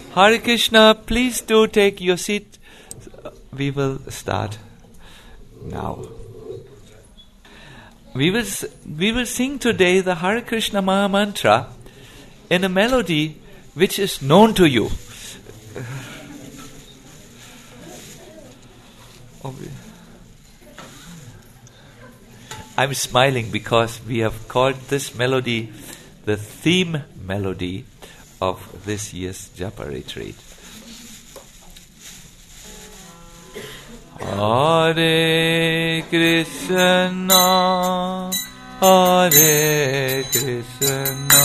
Hare Krishna, please do take your seat. We will start now. We will sing today the Hare Krishna Maha Mantra in a melody which is known to you. I'm smiling because we have called this melody the theme melody of this year's Japa retreat. Hare Krishna, Hare Krishna,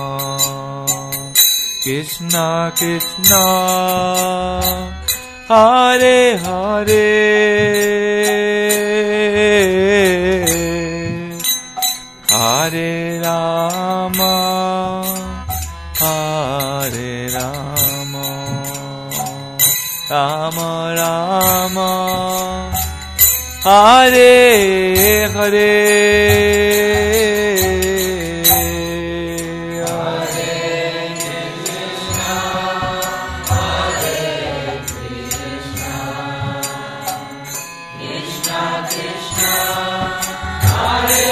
Krishna Krishna, Hare Hare, Hare Rama, Hare Rama, Rama Rama, Hare Hare, Hare Krishna, Hare Krishna, Krishna Krishna, Hare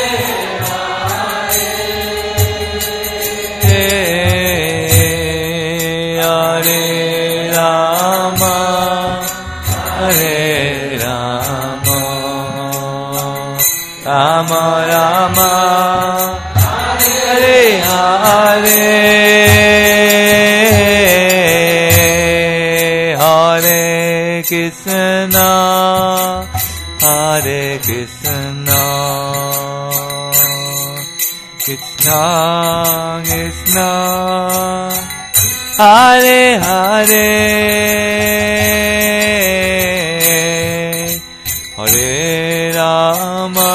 Rama Rama, Hare Hare, Hare Krishna, Hare Krishna, Krishna Krishna, Hare Hare, Hare Rama,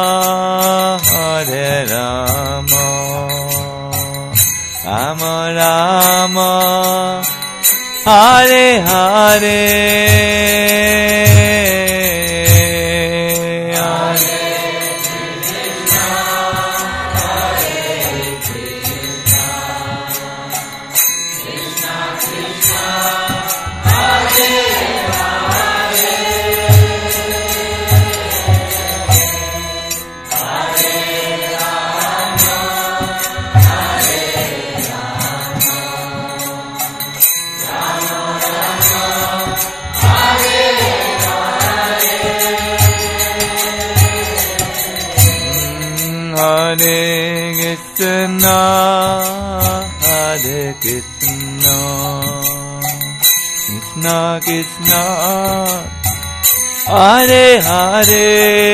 Hare Rama, Rama Rama, Hare Hare, Hare Krishna, Hare Krishna, Krishna Krishna, Hare Hare,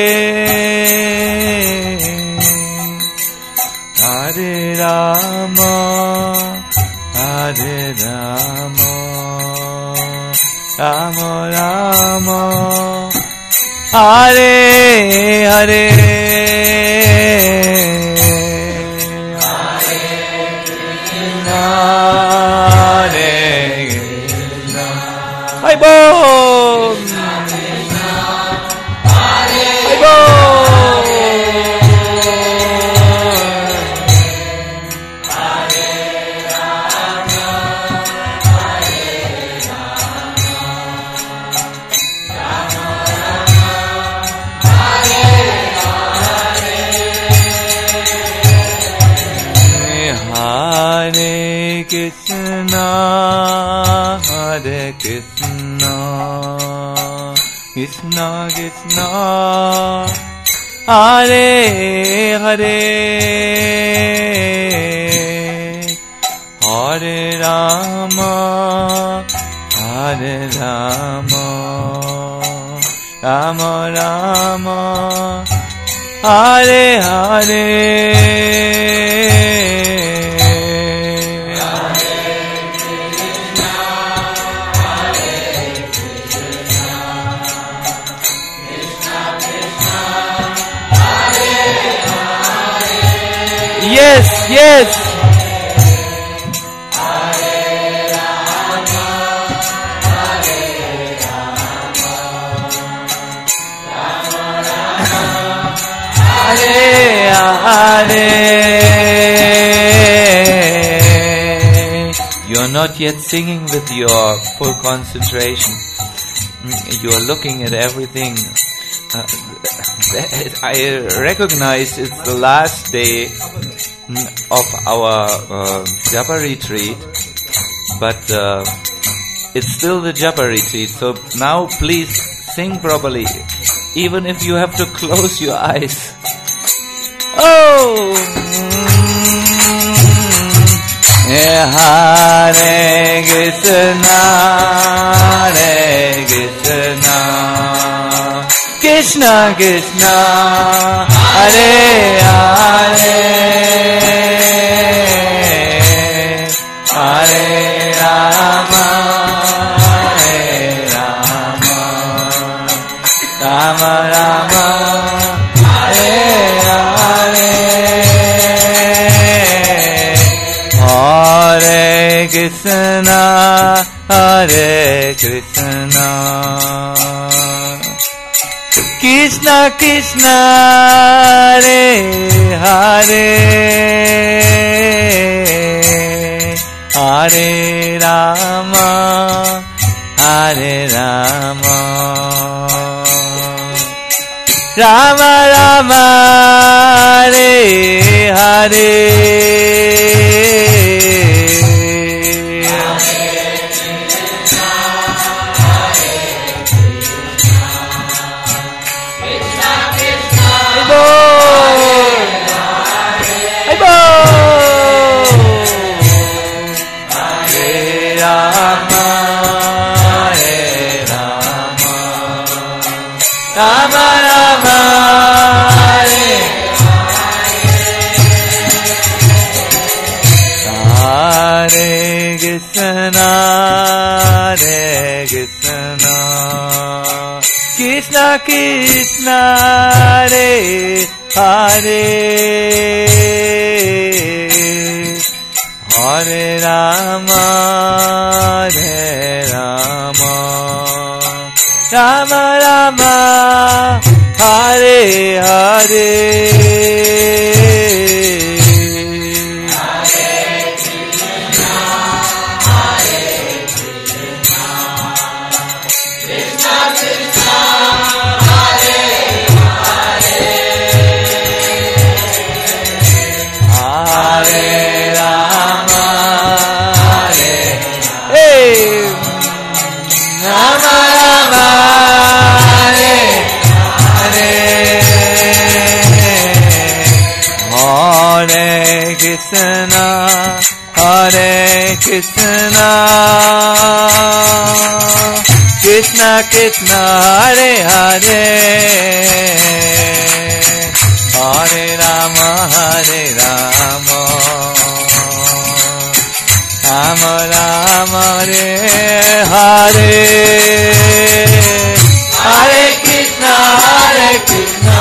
Hare Rama, Hare Rama, Rama Rama, Hare Hare, Hare Bol! Hare Bol! Hare Krishna, Hare Krishna, Krishna Krishna, Hare Hare, Hare Rama, Hare Rama, Rama Rama, Hare Hare, Yes, yes. Hare Hare, you're not yet singing with your full concentration. You are looking at everything. I recognize it's the last day of our japa retreat, but it's still the japa retreat. So now please sing properly, even if you have to close your eyes. Oh! Hare Krishna, Hare Krishna, Krishna Krishna, Hare Hare, Hare Rama, Hare Rama, Rama Rama, Hare Hare, Hare Krishna, Hare Krishna, Krishna Krishna, Hare Hare, Hare Rama, Hare Rama, Rama Rama, Hare Hare, Krishna Krishna, Hare Hare, Hare Rama, Hare Rama, Rama Rama, Hare Hare. Hare Krishna, Krishna Krishna, Hare Hare, Hare Rama, Hare Rama, Rama Rama, Hare Hare, Hare Krishna, Hare Krishna,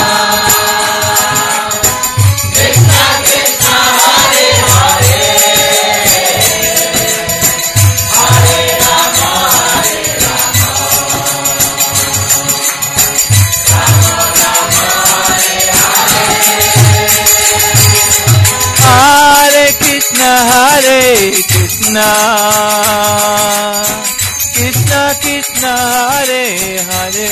Hare Krishna, Krishna Krishna, Hare Hare,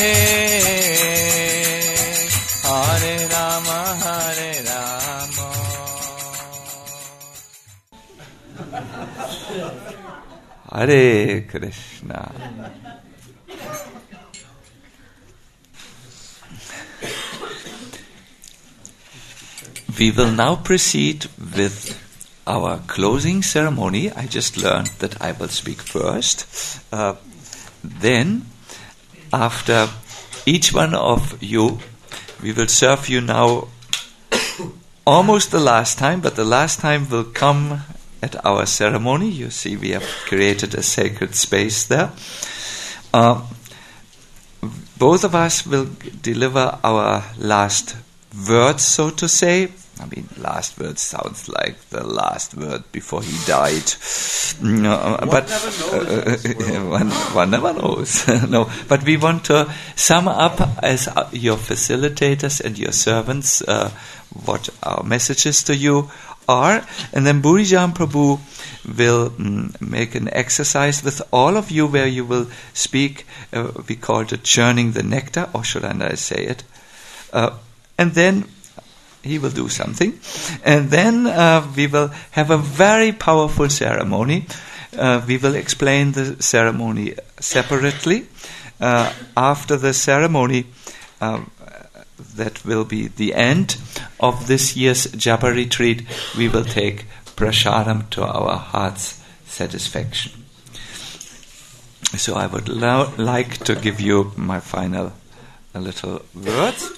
Hare Rama, Hare Rama. Hare Krishna. We will now proceed with our closing ceremony. I just learned that I will speak first. Then, after each one of you, we will serve you now almost the last time, but the last time will come at our ceremony. You see, we have created a sacred space there. Both of us will deliver our last words, so to say. I mean, last word sounds like the last word before he died. But one never knows. No, but we want to sum up as your facilitators and your servants what our message is to you are. And then Burijan Prabhu will make an exercise with all of you where you will speak, we call it churning the nectar, or should I say it? And then he will do something. And then we will have a very powerful ceremony. We will explain the ceremony separately. After the ceremony, that will be the end of this year's Japa retreat, we will take prasadam to our heart's satisfaction. So I would like to give you my final little words.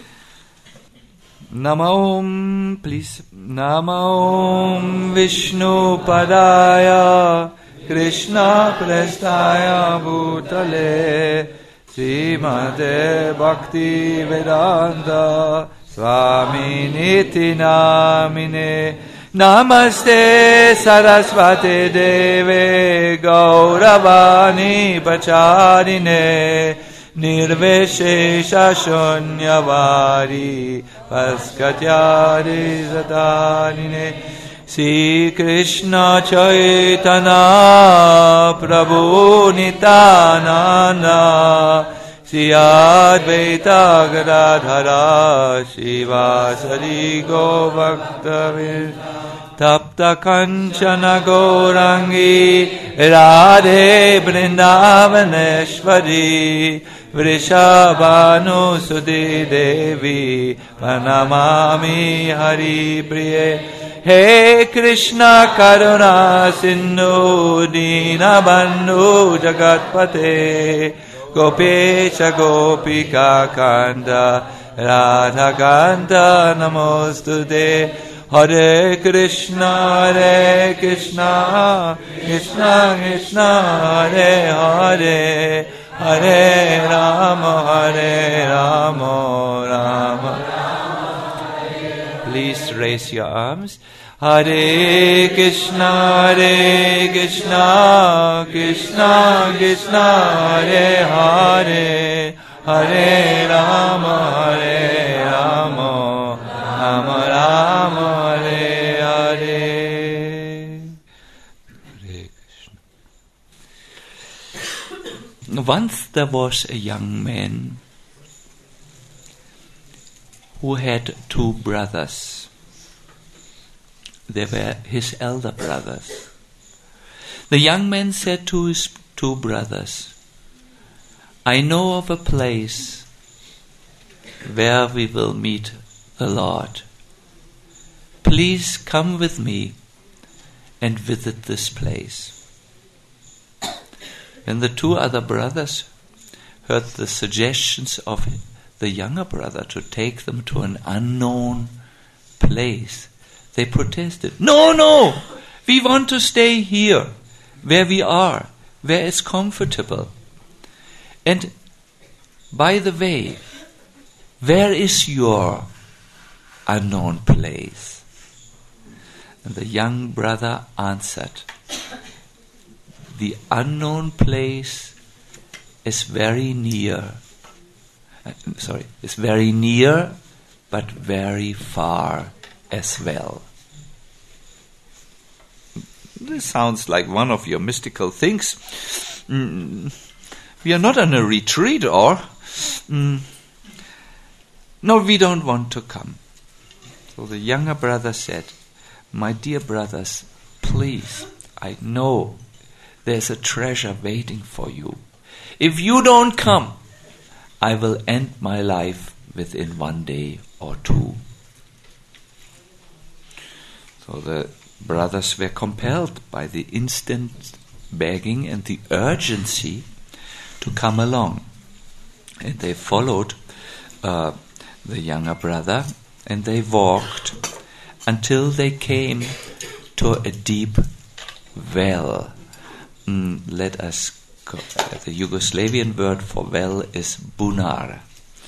Namo, please. Namo Vishnu Padaya Krishna Prestaya Bhutale Srimate Bhakti Vedanta Swami Niti Namine Namaste Saraswati Deve Gauravani Pacharine Nirveshesha Shunyavari Paskatyari Zatanine Sri Krishna Chaitanya Prabhu Nityananda Sri Advaita Gadadhara Shivasari Govakta Tapta Kanchana Gaurangi Radhe Vrindavaneshwari Vrishabhanu Sudi Devi Pranamami Hari Priye He Krishna Karuna Sindhu Dina Bandhu Jagatpate Gopesha Gopika Kanda Radha Kanta Namostude Hare Krishna Krishna Krishna Hare Hare Hare Rama Rama Please raise your arms. Hare Krishna Krishna Krishna Hare Hare Hare Rama Rama Rama Hare Hare. Once there was a young man who had two brothers. They were his elder brothers. The young man said to his two brothers, I know of a place where we will meet the Lord. Please come with me and visit this place. When the two other brothers heard the suggestions of the younger brother to take them to an unknown place, they protested. No, we want to stay here, where we are, where it's comfortable. And by the way, where is your unknown place? And the young brother answered, the unknown place is very near. It's very near, but very far as well. This sounds like one of your mystical things. We are not on a retreat, or? No, we don't want to come. So the younger brother said, my dear brothers, please, I know there's a treasure waiting for you. If you don't come, I will end my life within 1 day or 2. So the brothers were compelled by the instant begging and the urgency to come along. And they followed the younger brother, and they walked until they came to a deep well. Let us go. The Yugoslavian word for well is bunar.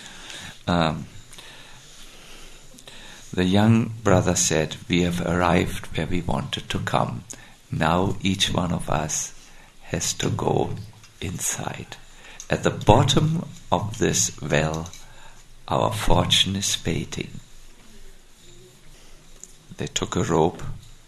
The young brother said, we have arrived where we wanted to come. Now each one of us has to go inside. At the bottom of this well, our fortune is waiting. they took a rope.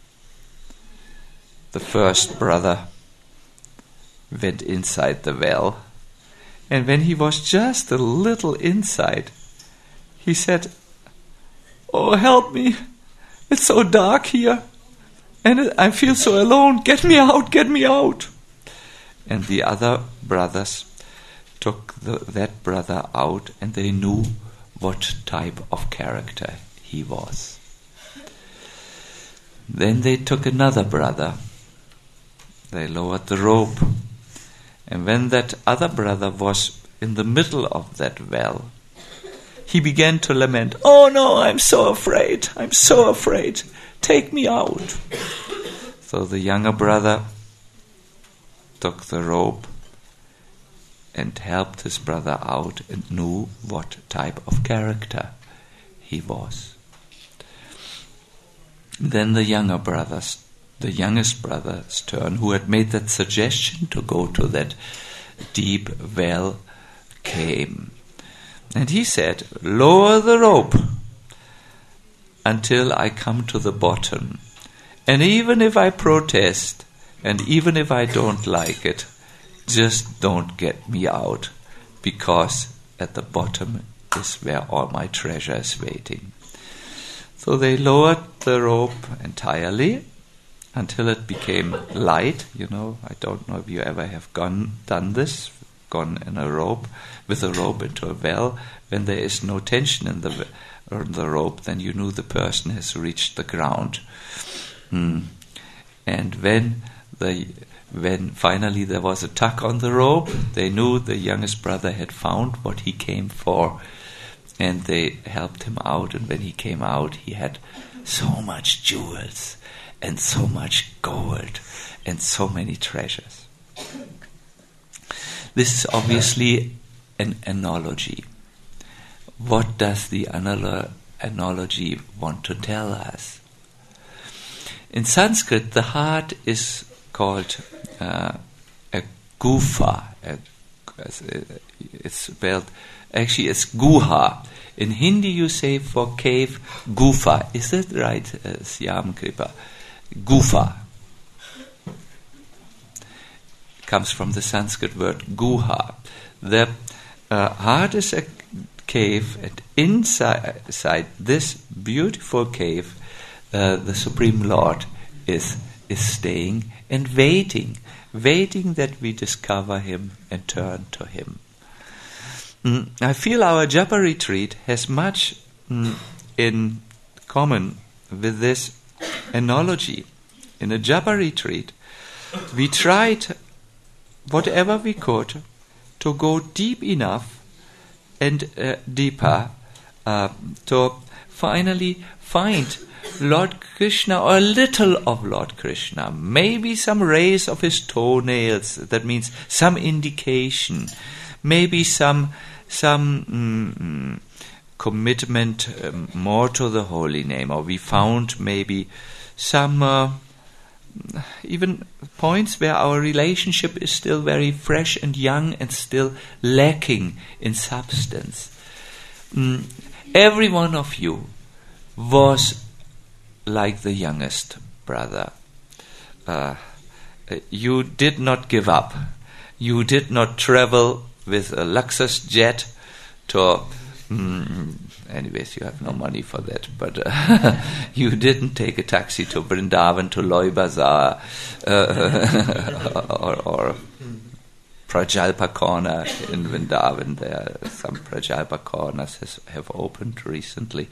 The first brother went inside the well, and when he was just a little inside, he said, "Oh, help me. It's so dark here, and I feel so alone. Get me out, get me out." And the other brothers took that brother out, and they knew what type of character he was. Then they took another brother. They lowered the rope. And when that other brother was in the middle of that well, he began to lament, "Oh no, I'm so afraid, I'm so afraid. Take me out." So the younger brother took the rope and helped his brother out and knew what type of character he was. Then the youngest brother's turn, who had made that suggestion to go to that deep well, came. And he said, "Lower the rope until I come to the bottom. And even if I protest, and even if I don't like it, just don't get me out, because at the bottom is where all my treasure is waiting." So they lowered the rope entirely until it became light. I don't know if you ever have gone in a rope, with a rope into a well. When there is no tension in the rope, then you know the person has reached the ground. And when finally there was a tug on the rope, they knew the youngest brother had found what he came for, and they helped him out. And when he came out, he had so much jewels and so much gold and so many treasures. This is obviously an analogy. What does the analogy want to tell us? In Sanskrit, the heart is called a gufa. It's spelled, actually it's guha. In Hindi you say for cave, gufa. Is that right, Syam Kripa? Gufa. Comes from the Sanskrit word guha. The heart is a cave, and inside this beautiful cave, the Supreme Lord is staying and waiting that we discover Him and turn to Him. I feel our Japa retreat has much in common with this analogy. In a Japa retreat, we tried whatever we could to go deep enough and deeper to finally find Lord Krishna, or a little of Lord Krishna, maybe some rays of his toenails, that means some indication, maybe some commitment more to the holy name, or we found maybe some even points where our relationship is still very fresh and young and still lacking in substance. Every one of you was like the youngest brother. You did not give up. You did not travel with a Luxus jet to... anyways, you have no money for that, but you didn't take a taxi to Vrindavan, to Loy Bazaar, or Prajalpa Corner in Vrindavan. There are some Prajalpa Corners have opened recently.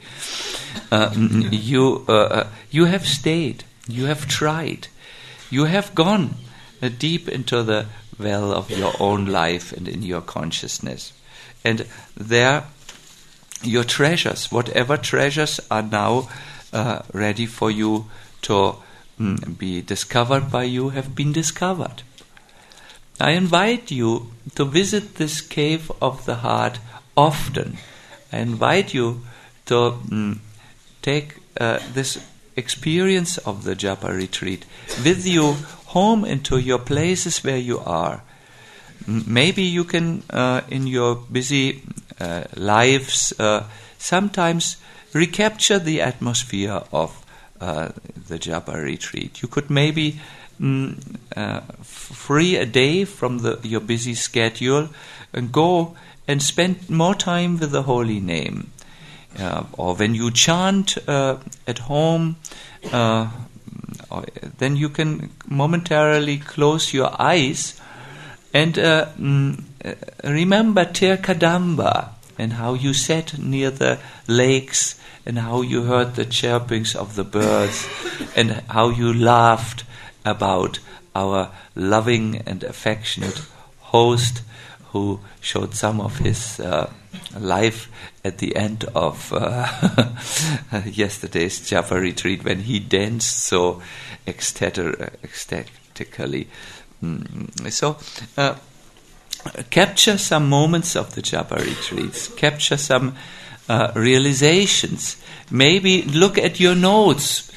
You have stayed, you have tried, you have gone deep into the well of your own life and in your consciousness. And there, your treasures, whatever treasures are now ready for you to be discovered by you, have been discovered. I invite you to visit this cave of the heart often. I invite you to take this experience of the Japa retreat with you home into your places where you are. Maybe you can, in your busy lives, sometimes recapture the atmosphere of the Japa retreat. You could maybe free a day from your busy schedule and go and spend more time with the holy name. Or when you chant at home, then you can momentarily close your eyes and remember Tirkadamba and how you sat near the lakes and how you heard the chirpings of the birds and how you laughed about our loving and affectionate host who showed some of his life at the end of yesterday's Japa retreat when he danced so ecstatically. So capture some moments of the Japa retreats, capture some realizations. Maybe look at your notes,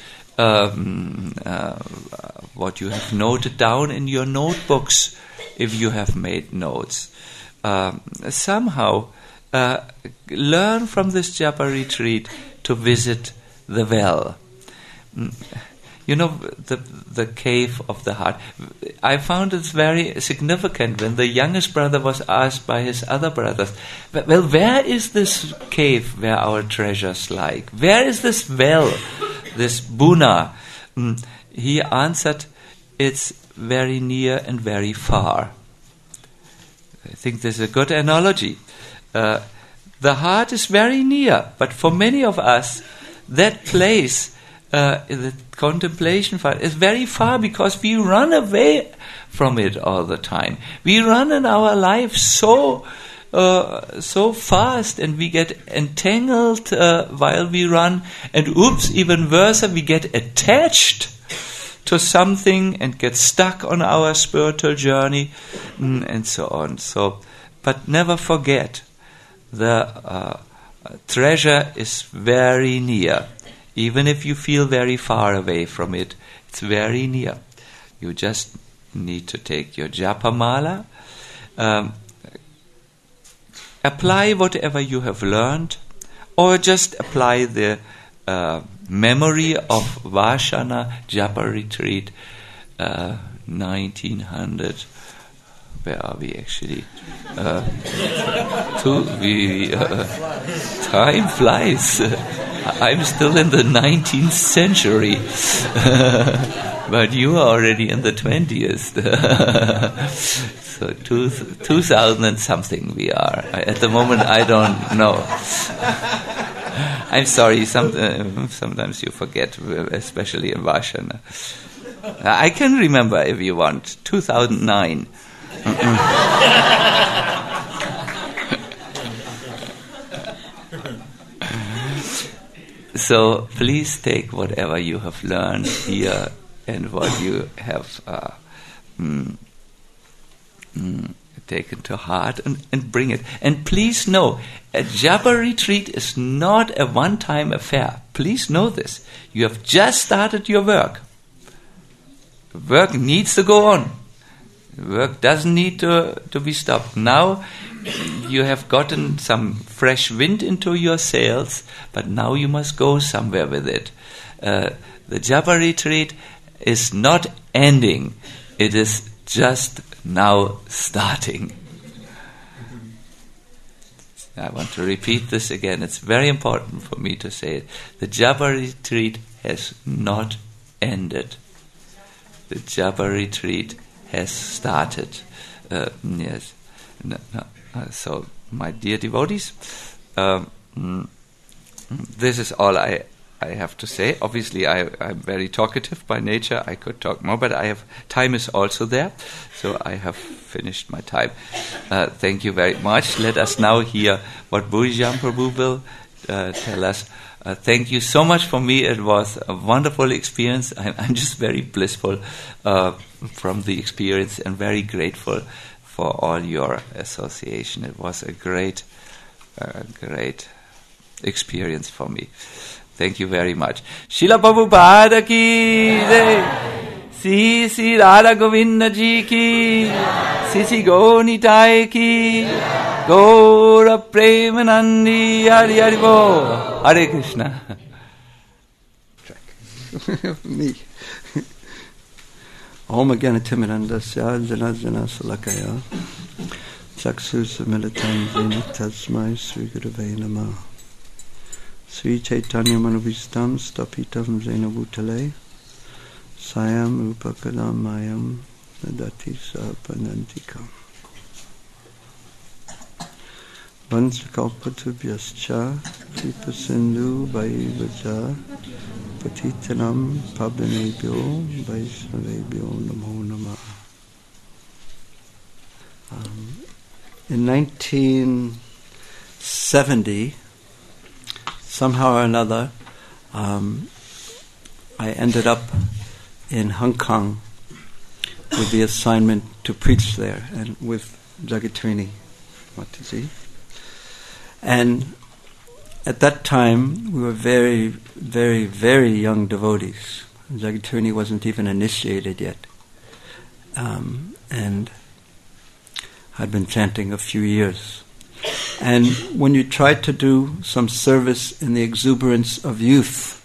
what you have noted down in your notebooks if you have made notes. Somehow learn from this Japa retreat to visit the well. You know, the cave of the heart. I found it very significant when the youngest brother was asked by his other brothers, well, where is this cave where our treasures lie? Where is this well, this Buna? He answered, it's very near and very far. I think this is a good analogy. The heart is very near, but for many of us, that place, the contemplation part, is very far because we run away from it all the time. We run in our life so fast, and we get entangled while we run, and even worse, we get attached to something and get stuck on our spiritual journey, and so on. But never forget, the treasure is very near. Even if you feel very far away from it, it's very near. You just need to take your Japa Mala, apply whatever you have learned, or just apply the memory of Vashana Japa Retreat 1900. Where are we actually? Time flies. I'm still in the 19th century, but you are already in the 20th. So 2000 and something we are. At the moment, I don't know. I'm sorry, sometimes you forget, especially in Vashana. I can remember if you want, 2009. So please take whatever you have learned here and what you have taken to heart and bring it. And please know, a Japa retreat is not a one-time affair. Please know this. You have just started your work. Work needs to go on. Work doesn't need to be stopped. Now you have gotten some fresh wind into your sails, but now you must go somewhere with it. The Japa retreat is not ending. It is just now starting. I want to repeat this again. It's very important for me to say it. The Japa retreat has not ended. The Japa retreat has started. Yes. So, my dear devotees, this is all I have to say. Obviously, I'm very talkative by nature. I could talk more, but time is also there. So I have finished my time. Thank you very much. Let us now hear what Bhujan Prabhu will tell us. Thank you so much for me. It was a wonderful experience. I'm just very blissful from the experience and very grateful for all your association. It was a great experience for me. Thank you very much. Srila Prabhupada ki jai. Sri Radha Govinda ji ki. Sri Gauranitai ki. Gaura Premanandi Hari Hari Bo. Hare Krishna. Me. Om Agyanatimirandasya Jana Jana Salakaya Chaksus Militam Zena Tasmai Sri Gurave Namah Sri Chaitanya Manubhistam Stapitam Zena Bhutale Sayam Upakadam Mayam Nadati Sapanantikam Vansakalpatubhyascha Kripasindu Vaivaja Patitanam Pavanebhyo Vaishnavebhyo Namo Namah. In 1970, somehow or another, I ended up in Hong Kong with the assignment to preach there, and with Jagatrini Mataji. And at that time, we were very, very, very young devotees. Jagatrini wasn't even initiated yet. And I'd been chanting a few years. And when you try to do some service in the exuberance of youth,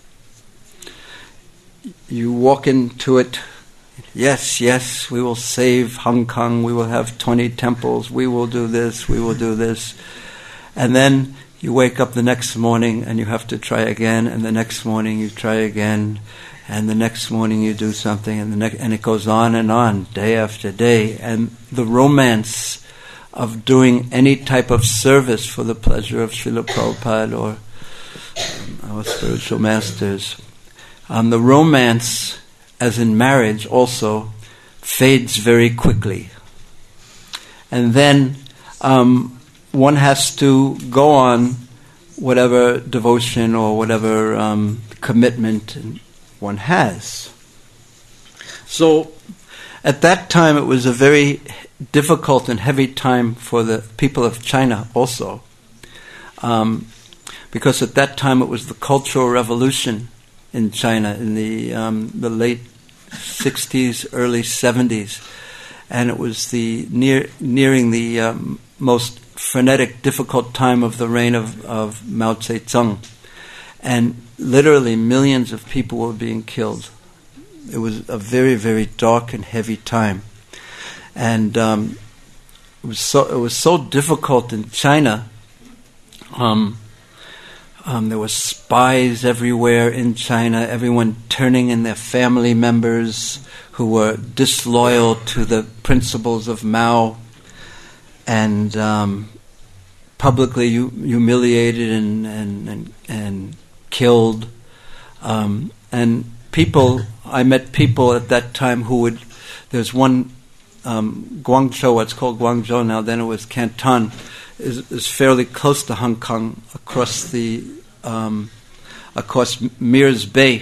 you walk into it, yes, yes, we will save Hong Kong, we will have 20 temples, we will do this, we will do this. And then you wake up the next morning and you have to try again, and the next morning you try again, and the next morning you do something, and and it goes on, day after day. And the romance of doing any type of service for the pleasure of Srila Prabhupada or our spiritual masters, the romance, as in marriage also, fades very quickly. And then one has to go on whatever devotion or whatever commitment one has. So at that time it was a very difficult and heavy time for the people of China also, because at that time it was the Cultural Revolution in China in the late 60s, early 70s, and it was the nearing the most frenetic, difficult time of the reign of Mao Zedong, and literally millions of people were being killed. It was a very, very dark and heavy time, and it was so difficult in China. There were spies everywhere in China, everyone turning in their family members who were disloyal to the principles of Mao, and publicly humiliated and killed. And people, I met people at that time who would, there's one, Guangzhou, what's called Guangzhou now, then it was Canton, is fairly close to Hong Kong, across Mirs Bay.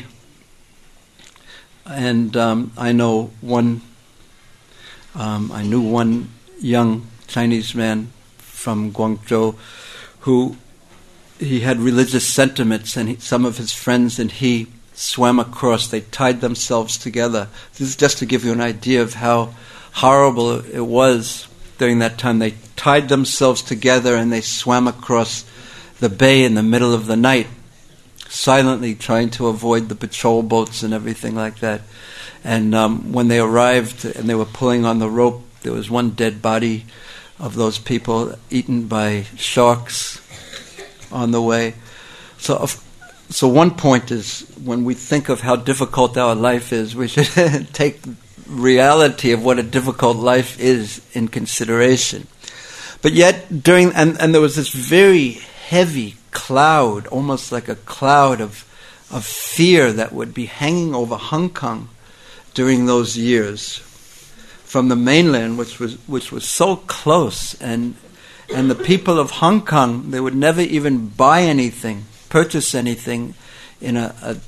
And I knew one young Chinese man from Guangzhou who he had religious sentiments, and some of his friends and he swam across. They tied themselves together. This is just to give you an idea of how horrible it was during that time. They tied themselves together and they swam across the bay in the middle of the night, silently trying to avoid the patrol boats and everything like that. And when they arrived and they were pulling on the rope, there was one dead body of those people eaten by sharks on the way. So one point is, when we think of how difficult our life is, we should take reality of what a difficult life is in consideration. But yet, and there was this very heavy cloud, almost like a cloud of fear that would be hanging over Hong Kong during those years from the mainland, which was so close, and the people of Hong Kong, they would never even buy anything, purchase anything in the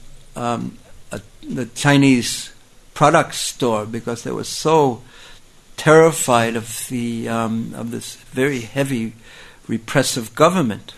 Chinese product store, because they were so terrified of this very heavy repressive government.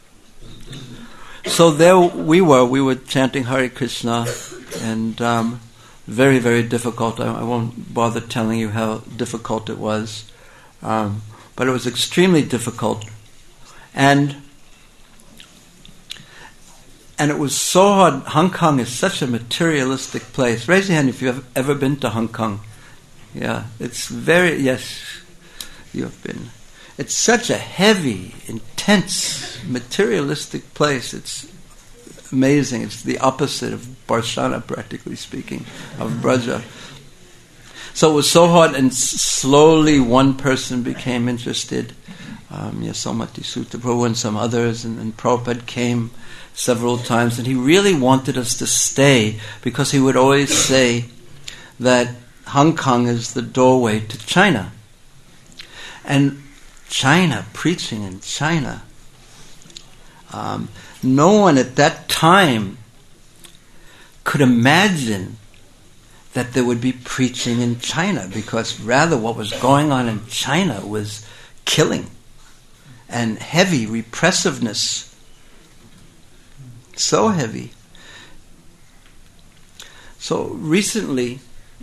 So there we were chanting Hare Krishna, and very, very difficult. I won't bother telling you how difficult it was, but it was extremely difficult. And And it was so hard. Hong Kong is such a materialistic place. Raise your hand if you've ever been to Hong Kong. Yeah, it's very, yes, you have been. It's such a heavy, intense, materialistic place. It's amazing. It's the opposite of Barshana, practically speaking, of Braja. So it was so hard, and slowly one person became interested, Yasomati Sutta Prabhu and some others, and Prabhupada came several times, and he really wanted us to stay, because he would always say that Hong Kong is the doorway to China. And China, preaching in China, no one at that time could imagine that there would be preaching in China, because rather what was going on in China was killing and heavy repressiveness. So heavy. So recently,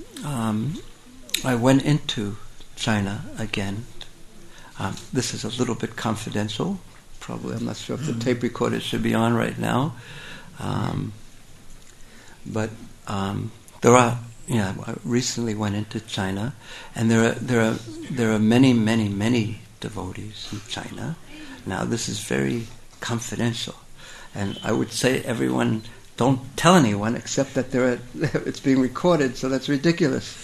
I went into China again. This is a little bit confidential. Probably, I'm not sure if the tape recorder should be on right now. But there are, I recently went into China, and there are many, many, many devotees in China. Now, this is very confidential, and I would say everyone, don't tell anyone, except that it's being recorded, so that's ridiculous.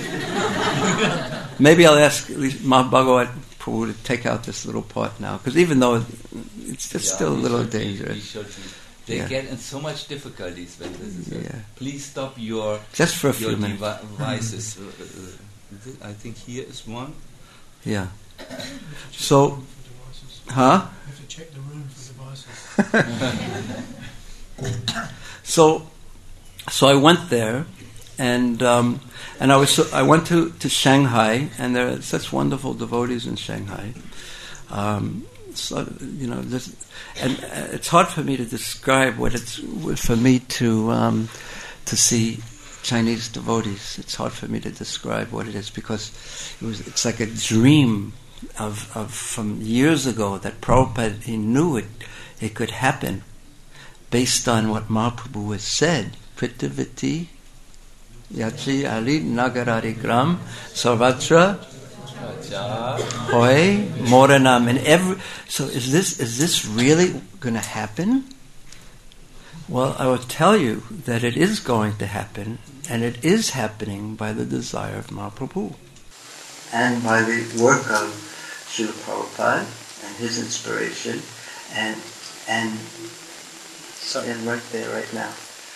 Maybe I'll ask at least Ma Bhagavat Prabhu to take out this little part now, because even though it's just still a little dangerous. They get in so much difficulties when this is. Please stop your just for a few minutes. Devices. I think here is one. Yeah. So, huh? You have to check the room for devices. So I went there, and I went to Shanghai, and there are such wonderful devotees in Shanghai. And it's hard for me to describe what it's for me to see Chinese devotees. It's hard for me to describe what it is, because it's like a dream of from years ago that Prabhupada, he knew it could happen based on what Mahaprabhu has said. Pritiviti Yachi Ali Nagarari Gram Sarvatra Hoy Moranam. And so is this really going to happen? Well, I will tell you that it is going to happen, and it is happening by the desire of Mahaprabhu and by the work of Srila Prabhupada and his inspiration, and right there, right now.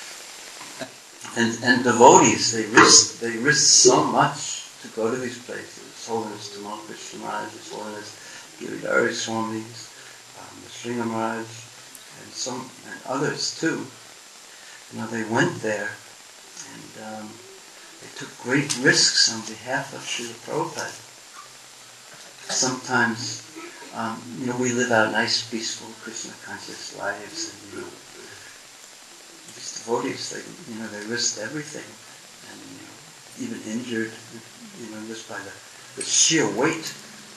And devotees, they risk so much to go to these places. His Holiness Tamal Krishna Maharaj, His Holiness Giridhari Swami, the Sringa Maharaj, and others too. They went there, and they took great risks on behalf of Srila Prabhupada. Sometimes, we live out nice, peaceful, Krishna-conscious lives, and these devotees, they risked everything, and even injured, just by the sheer weight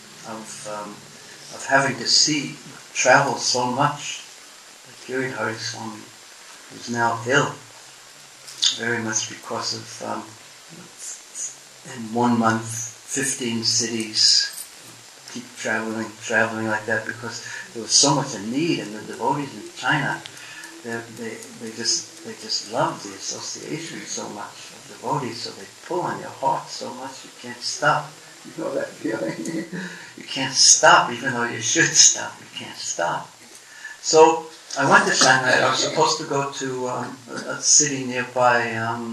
of having to travel so much. Giridhari Swami is now ill, very much because of, in 1 month, 15 cities, keep traveling like that, because there was so much a need, and the devotees in China, they just love the association so much of devotees, so they pull on your heart so much you can't stop. You know that feeling? You can't stop, even though you should stop. You can't stop. So I went to Shanghai. I was supposed to go to a city nearby,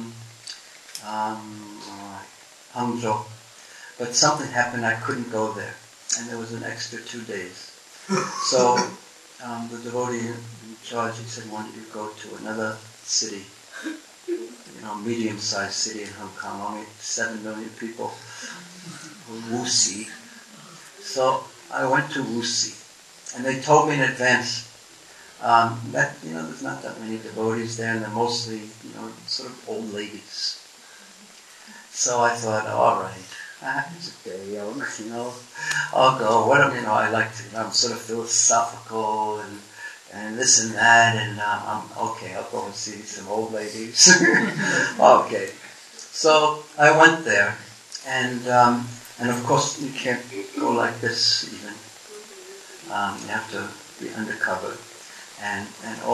Hangzhou, but something happened. I couldn't go there, and there was an extra 2 days. So the devotee in charge, he said, "Why don't you go to another city, medium-sized city in Hong Kong, only 7 million people, Wuxi." So I went to Wuxi, and they told me in advance that there's not that many devotees there, and they're mostly sort of old ladies. So I thought, all right, it's okay, I'll go. I like to, I'm sort of philosophical, and and this and that, and okay, I'll go and see some old ladies. Okay. So I went there, and of course you can't go like this even. You have to be undercover, and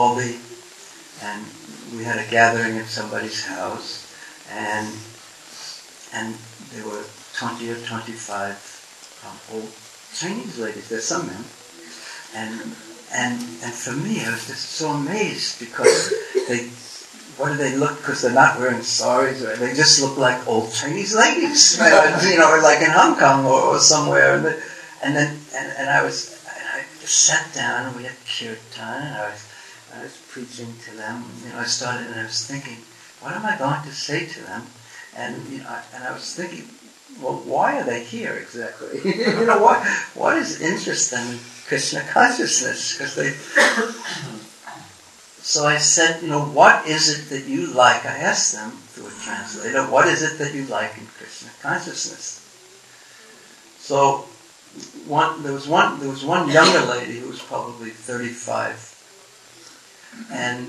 we had a gathering at somebody's house, and there were 20 or 25 old Chinese ladies. There's some men, and for me, I was just so amazed because what do they look? Because they're not wearing saris, or they just look like old Chinese ladies, like in Hong Kong or somewhere. And I just sat down, and we had kirtan, and I was preaching to them. I started, and I was thinking, what am I going to say to them? And I was thinking, well, why are they here exactly? What is interest them in Krishna consciousness? So I said, what is it that you like? I asked them through a translator, what is it that you like in Krishna consciousness? So there was one younger lady who was probably 35, and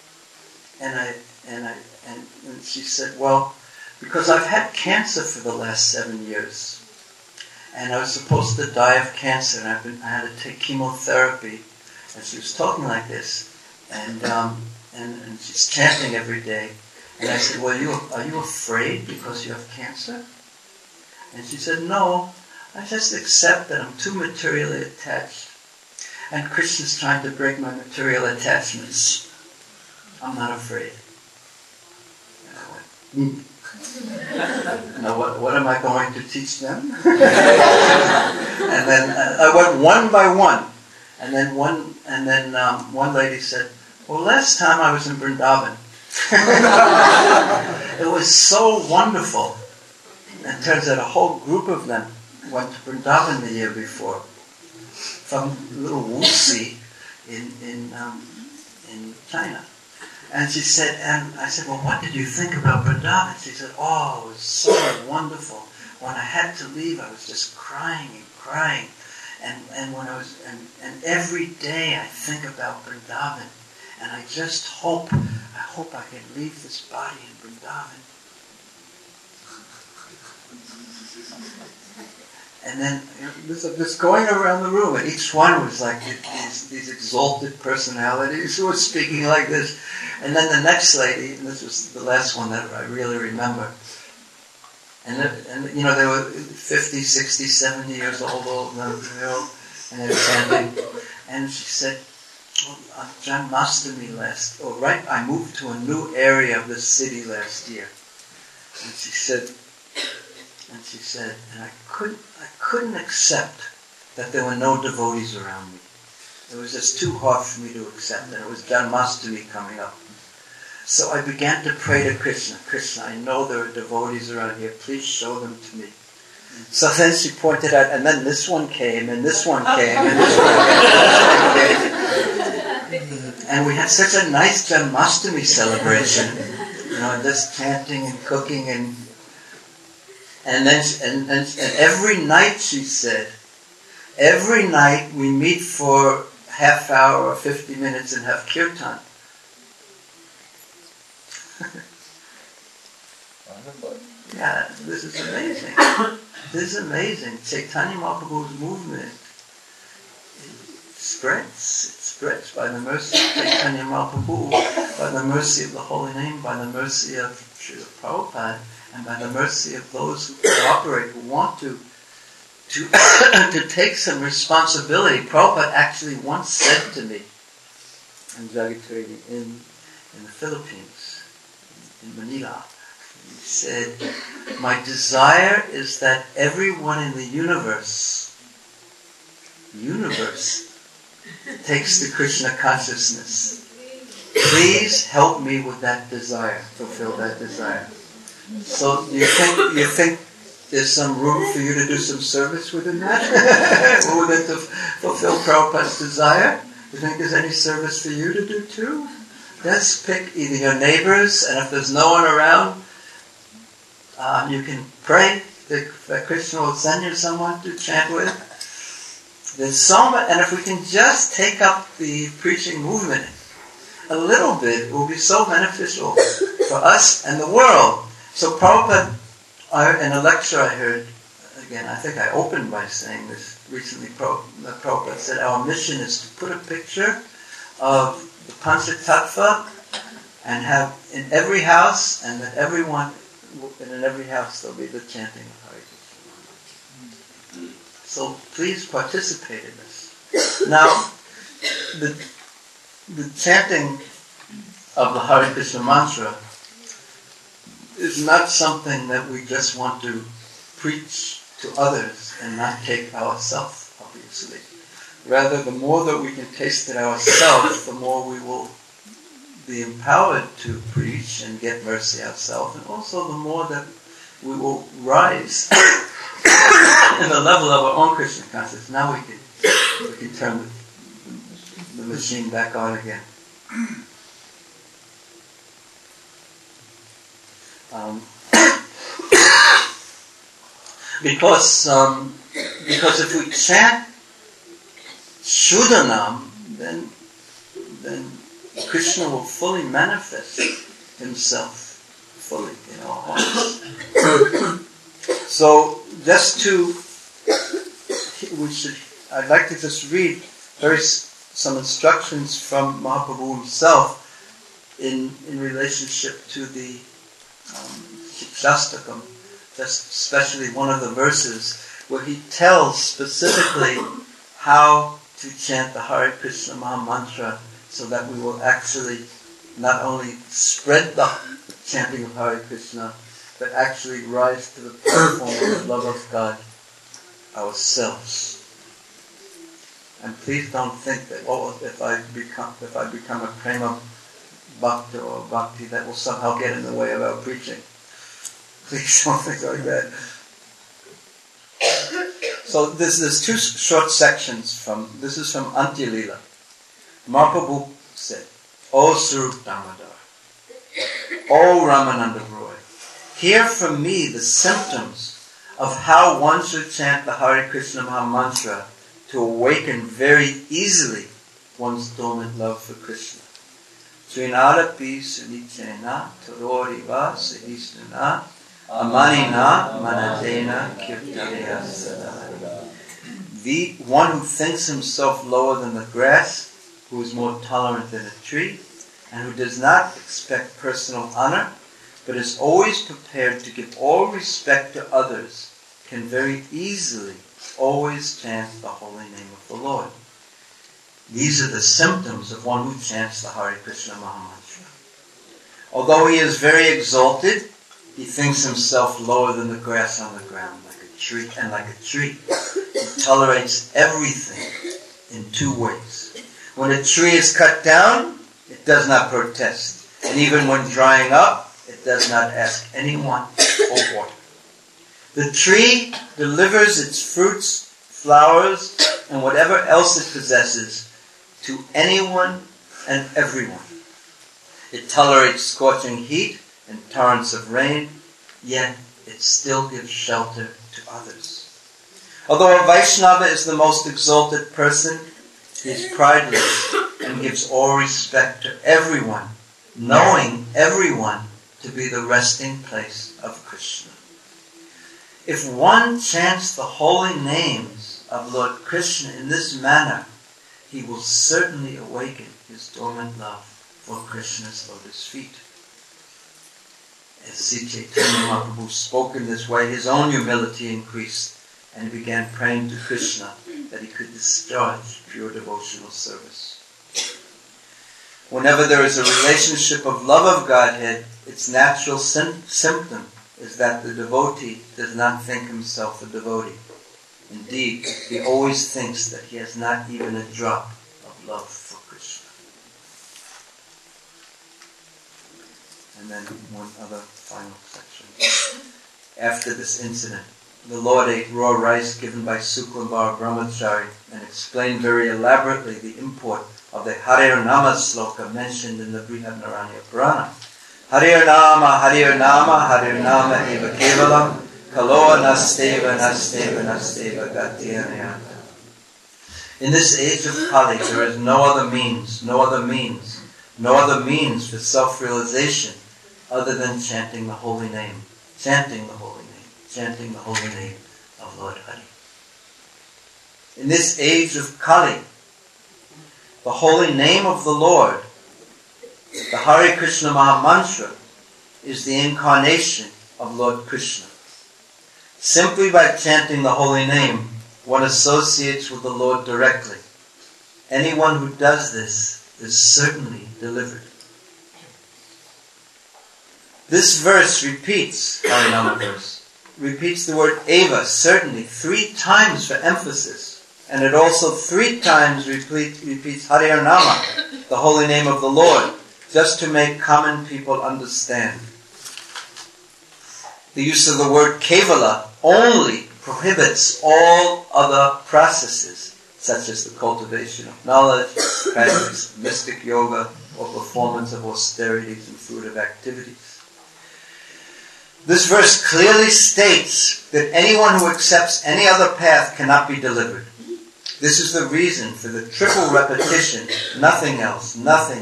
she said, well, because I've had cancer for the last 7 years, and I was supposed to die of cancer, and I had to take chemotherapy, and she was talking like this, and she's chanting every day, and I said, well, are you afraid because you have cancer? And she said, no, I just accept that I'm too materially attached, and Krishna's trying to break my material attachments. I'm not afraid. And I went, Now what am I going to teach them? And then I went one by one, and then one lady said, well, last time I was in Vrindavan. It was so wonderful. And it turns out a whole group of them went to Vrindavan the year before, from little Wuxi in China. And she said, and I said, well, what did you think about Vrindavan? She said, oh, it was so wonderful. When I had to leave, I was just crying and crying. And when and every day I think about Vrindavan, and I just hope I can leave this body in Vrindavan. And then just going around the room, and each one was like these exalted personalities who were speaking like this. And then the next lady, and this was the last one that I really remember, and they were 50, 60, 70 years old, and they were chanting. And she said, on Janmashtami I moved to a new area of the city last year. And she said, and I couldn't accept that there were no devotees around me. It was just too hard for me to accept, and it was Janmashtami coming up. So I began to pray to Krishna. Krishna, I know there are devotees around here. Please show them to me. So then she pointed out, and then this one came, and this one came, and this one came. And we had such a nice Janmashtami celebration, just chanting and cooking, and every night, she said, every night we meet for half hour or 50 minutes and have kirtan. Yeah, this is amazing. This is amazing. Chaitanya Mahaprabhu's movement spreads by the mercy of Chaitanya Mahaprabhu, by the mercy of the holy name, by the mercy of Srila Prabhupada, and by the mercy of those who cooperate, who want to take some responsibility. Prabhupada actually once said to me in Jagatrini, in the Philippines, in Manila, he said, my desire is that everyone in the universe takes the Krishna consciousness. Please help me with that desire, fulfill that desire. So you think there's some room for you to do some service within that? Within to fulfill Prabhupada's desire? You think there's any service for you to do too? Let's pick either your neighbors, and if there's no one around, you can pray that Krishna will send you someone to chant with. There's so much, and if we can just take up the preaching movement a little bit, it will be so beneficial for us and the world. So Prabhupada, in a lecture I heard, again, I think I opened by saying this recently, Prabhupada said our mission is to put a picture of the Panchatattva and have in every house, and that everyone, and in every house there'll be the chanting of Hare Krishna. So please participate in this. Now, the chanting of the Hare Krishna mantra is not something that we just want to preach to others and not take ourselves, obviously. Rather, the more that we can taste it ourselves, the more we will be empowered to preach and get mercy ourselves, and also the more that we will rise in the level of our own Krishna consciousness. Now we can turn the machine back on again. Because if we chant Shuddhanam, then Krishna will fully manifest himself fully in our hearts. So I'd like to just read some instructions from Mahaprabhu himself in relationship to the Shastakam, just especially one of the verses where he tells specifically how to chant the Hare Krishna Maha Mantra so that we will actually not only spread the chanting of Hare Krishna, but actually rise to the platform of love of God ourselves. And please don't think that, if I become a prema bhakta or bhakti, that will somehow get in the way of our preaching. Please don't think like that. So there's two short sections this is from Antya Lila. Mahaprabhu said, O Sarup Damodar, O Ramananda Roy, hear from me the symptoms of how one should chant the Hare Krishna Maha Mantra to awaken very easily one's dormant love for Krishna. Srinadapi Sunichena Tororiva Sahistana Amanina Manatena Kirtanaya Sadhara. The one who thinks himself lower than the grass, who is more tolerant than a tree, and who does not expect personal honor, but is always prepared to give all respect to others, can very easily always chant the holy name of the Lord. These are the symptoms of one who chants the Hare Krishna Maha Mantra. Although he is very exalted, he thinks himself lower than the grass on the ground, like a tree, and like a tree. He tolerates everything in two ways. When a tree is cut down, it does not protest. And even when drying up, it does not ask anyone for water. The tree delivers its fruits, flowers, and whatever else it possesses to anyone and everyone. It tolerates scorching heat and torrents of rain, yet it still gives shelter to others. Although a Vaishnava is the most exalted person, he is prideless and gives all respect to everyone, knowing everyone to be the resting place of Krishna. If one chants the holy names of Lord Krishna in this manner, he will certainly awaken his dormant love for Krishna's lotus feet. As Sri Chaitanya Mahaprabhu spoke in this way, his own humility increased, and he began praying to Krishna that he could discharge pure devotional service. Whenever there is a relationship of love of Godhead, its natural symptom is that the devotee does not think himself a devotee. Indeed, he always thinks that he has not even a drop of love for Krishna. And then one other final section. After this incident, the Lord ate raw rice given by Suklambar Brahmachari and explained very elaborately the import of the Hare Nama sloka mentioned in the Brihadaranyaka Purana. Hare Nama, Hare Nama, Hare Nama eva kevalam, kaloa nasteva, nasteva, nasteva gatirayata. In this age of Kali, there is no other means for self-realization other than chanting the holy name of Lord Hari. In this age of Kali, the holy name of the Lord, the Hare Krishna Maha Mantra, is the incarnation of Lord Krishna. Simply by chanting the holy name, one associates with the Lord directly. Anyone who does this is certainly delivered. This verse repeats, Harinama verse, repeats the word eva, certainly, 3 times for emphasis. And it also 3 times repeats Harinama, the holy name of the Lord, just to make common people understand. The use of the word kevala only prohibits all other processes, such as the cultivation of knowledge, practice of mystic yoga, or performance of austerities and fruitive activities. This verse clearly states that anyone who accepts any other path cannot be delivered. This is the reason for the triple repetition, nothing else,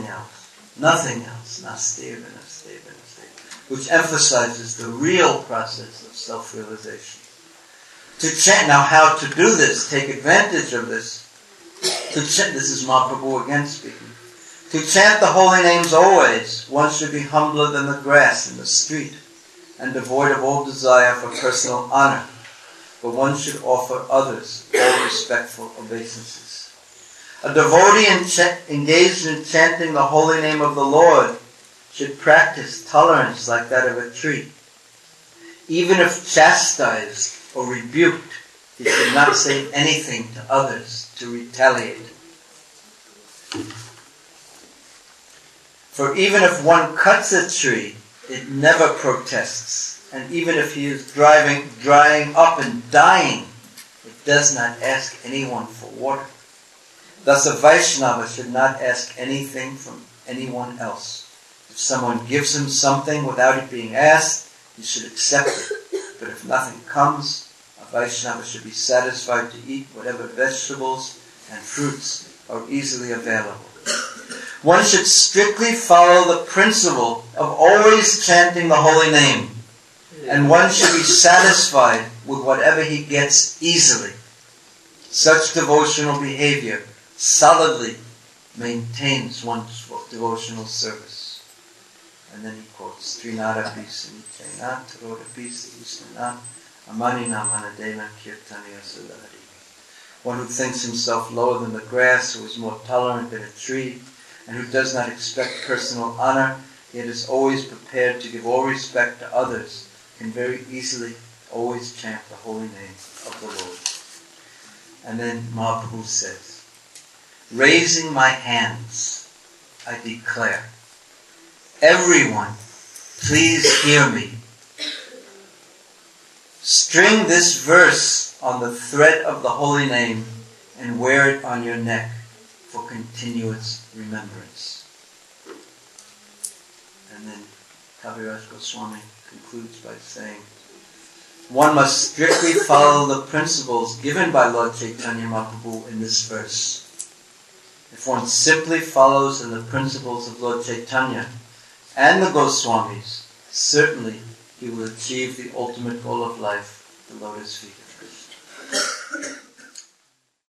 nasteva, which emphasizes the real process of self-realization. Now how to do this, take advantage of this. This is Mahaprabhu again speaking. To chant the holy names always, one should be humbler than the grass in the street, and devoid of all desire for personal honor, but one should offer others all respectful obeisances. A devotee engaged in chanting the holy name of the Lord should practice tolerance like that of a tree. Even if chastised or rebuked, he should not say anything to others to retaliate. For even if one cuts a tree, it never protests. And even if he is drying up and dying, it does not ask anyone for water. Thus a Vaishnava should not ask anything from anyone else. If someone gives him something without it being asked, he should accept it. But if nothing comes, a Vaishnava should be satisfied to eat whatever vegetables and fruits are easily available. One should strictly follow the principle of always chanting the holy name, and one should be satisfied with whatever he gets easily. Such devotional behavior solidly maintains one's devotional service. And then he quotes Trinada Bisa Nichena, Taroda Bisa Usnana, Amanina Manadena Kirtaniya Sulahari. One who thinks himself lower than the grass, who is more tolerant than a tree, and who does not expect personal honor, yet is always prepared to give all respect to others, can very easily always chant the holy name of the Lord. And then Mahaprabhu says, raising my hands, I declare, everyone, please hear me. String this verse on the thread of the holy name and wear it on your neck for continuous remembrance. And then Kaviraj Goswami concludes by saying, one must strictly follow the principles given by Lord Chaitanya Mahaprabhu in this verse. If one simply follows in the principles of Lord Chaitanya and the Goswamis, certainly he will achieve the ultimate goal of life, the lotus feet of Krishna.